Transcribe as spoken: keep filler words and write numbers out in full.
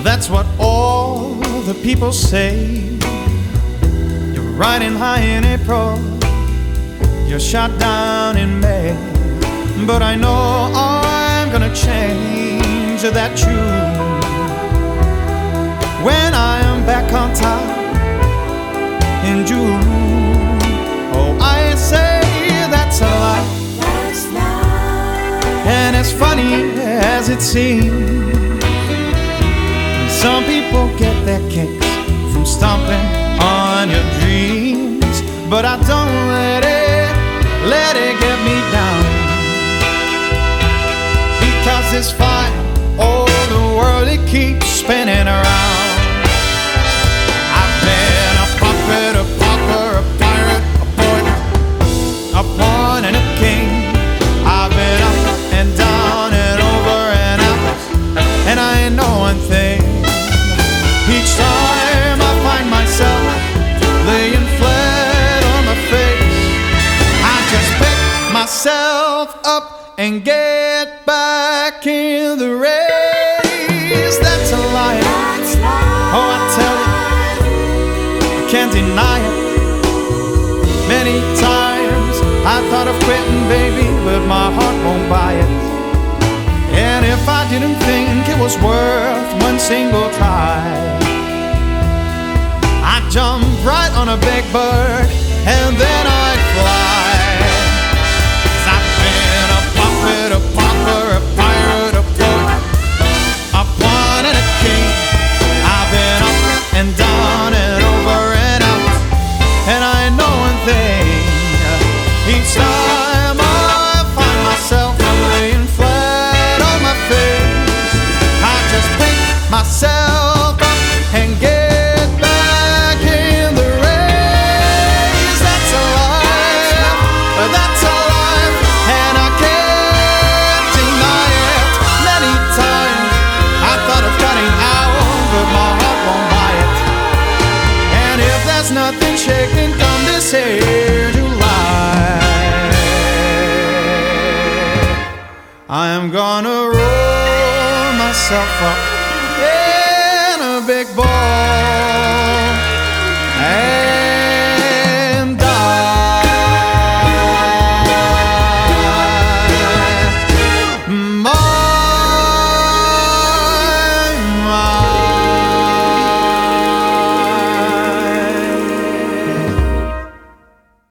That's what all the people say. You're riding high in April, you're shot down in May. But I know I'm gonna change that tune when I am back on top in June. Oh, I say that's a lie, and as funny as it seems, some people get their kicks from stomping on your dreams. But I don't let it, let it get me down, because it's fine, oh, the world it keeps spinning around. I've been a puppet, a pauper, a pirate, a poet, a pawn and a king. I've been up and down and over and out, and I know one thing. Each time I find myself laying flat on my face, I just pick myself up and get back in the race. That's a lie. Oh, I tell you, I can't deny it. Many times I thought of quitting, baby, but my heart won't buy it. And if I didn't think it was worth one single try, I'd jump right on a big bird and then I'd fly. 'Cause I've been a puppet, a pauper, a pirate, a poet, a pawn and a king. I've been up and down and over and out, and I know one thing. Each time I find myself laying flat on my face, I just pick myself up and get back in the race. That's a life, that's a life, and I can't deny it. Many times I thought of cutting out, but my heart won't buy it. And if there's nothing shaking come this here July, I am gonna roll myself up in a big ball.